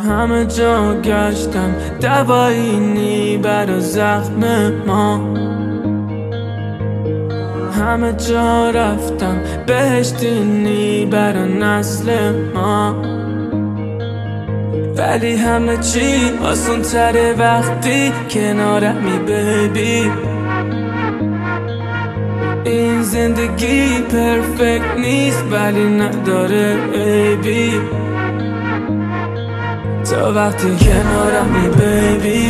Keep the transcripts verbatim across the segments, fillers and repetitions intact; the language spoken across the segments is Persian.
همه جا گشتم دوایی نی برا زخم ما، همه جا رفتم بهشتی نی برا نسل ما. ولی همه چی آسون تره وقتی کنارمی بیبی. این زندگی پرفکت نیست ولی نداره عیبی. تا وقتی کنارمی بیبی،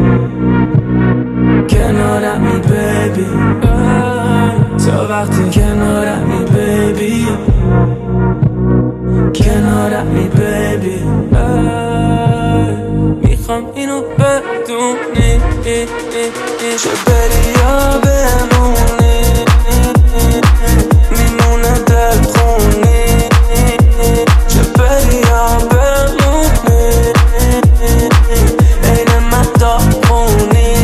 کنارمی بیبی. تا وقتی کنارمی بیبی، کنارمی بیبی. میخوام اینو بدونی چه بری یا بمونی، میمونه دل خونی. چه بری یا بمونی، عین من داغونی.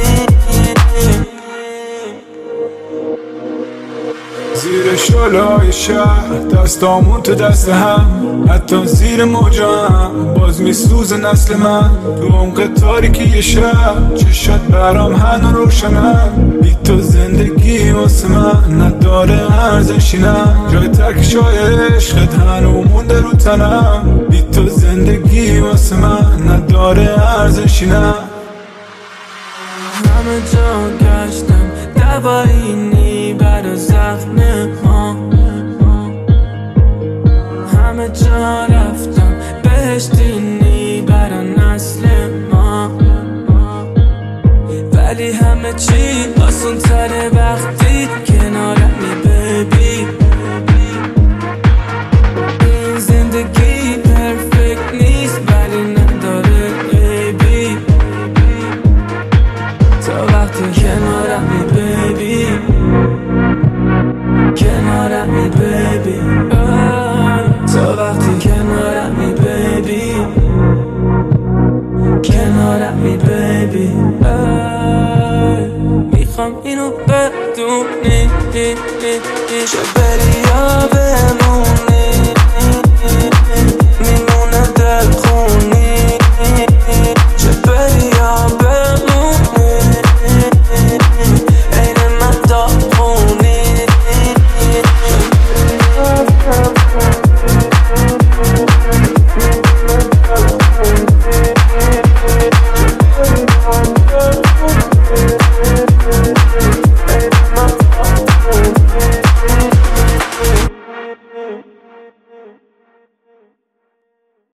زیر شلای شهر دستامون تو دست هم، حتی زیر موجا هم باز میسوز نسل من. تو عمق تاریکی شهر چشات برام هنو روشنم. بی تو زندگی واسه من نداره ارزشی، نه جای ترکشای عشقت هنو مونده رو تنم. بی تو زندگی واسه من نداره ارزشی، نه. همه جا گشتم دوایی نی برا زخم ما، همه جا رفتم بهشتی نی برا نسل ما. ولی همه چی آسون تره وقتی کنارمی بیبی. این زندگی پرفکت نیست ولی نداره عیبی. تا وقتی کنارمی بیبی، کنارمی بیبی. تا وقتی کنارمی بیبی، کنارمی بیبی. میخوام اینو بدونی چه بری یا بمونی.